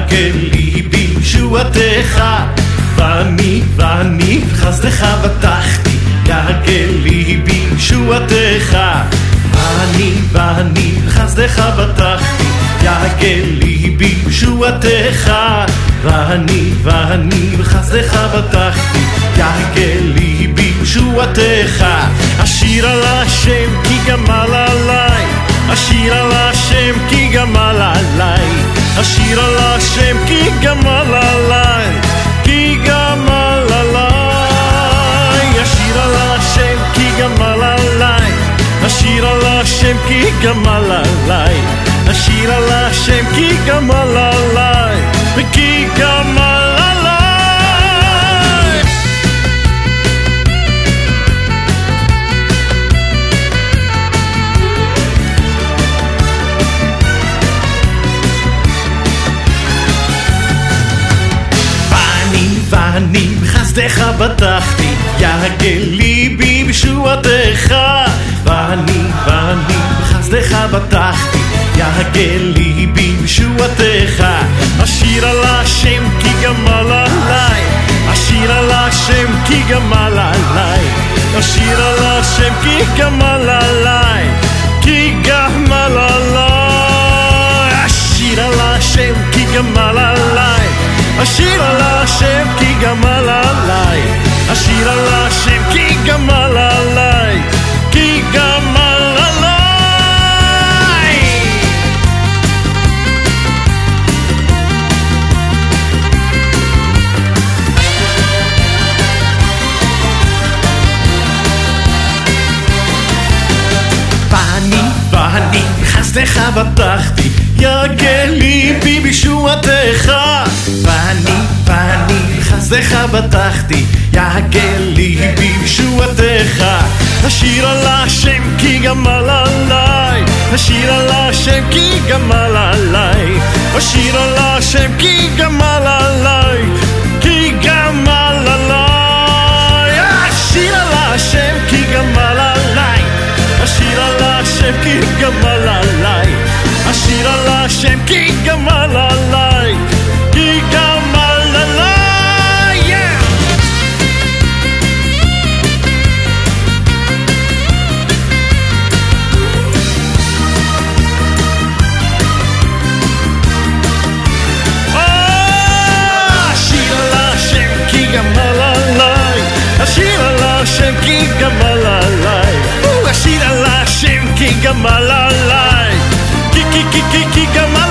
יגל ליבי ישועתך, ואני בחסדך בטחתי. יגל ליבי ישועתך, ואני בחסדך בטחתי. יגל ליבי ישועתך, ואני בחסדך בטחתי. יגל ליבי ישועתך. אשיר על השם כי גמל עליי, אשיר על השם כי גמל עליי, אשיר על השם כי גמל עליי, כי גמל עליי. אשיר על השם כי גמל עליי, אשיר על השם כי גמל עליי, אשיר על השם כי גמל עליי, וכי גמל עליי. ואני בחסדך בטחתי. יגל ליבי בישועתך, ואני בחסדך בטחתי. יגל ליבי בישועתך. אשיר על השם כי גמל עליי, אשיר על השם כי גמל עליי, אשיר על השם כי גמל עליי, כי גמל עליי. אשיר על השם כי גמל עליי, אשיר על השם כי גמל עליי, אשיר על השם כי גמל עליי, כי גמל עליי. ואני בחסדך בטחתי. יגל ליבי בישועתך, ואני בחסדך בטחתי. יגל ליבי בישועתך. אשיר על השם כי גמל עליי, אשיר על השם כי גמל עליי, אשיר על השם כי גמל עליי, כי גמל עליי. אשיר על השם כי גמל עליי, אשיר על השם כי גמל עליי, אשיר על השם כי גמל עליי, כי גמל עליי. אשיר על השם כי גמל עליי, אשיר על השם כי גמל עליי, אשיר על השם כי גמל עליי, כי גמל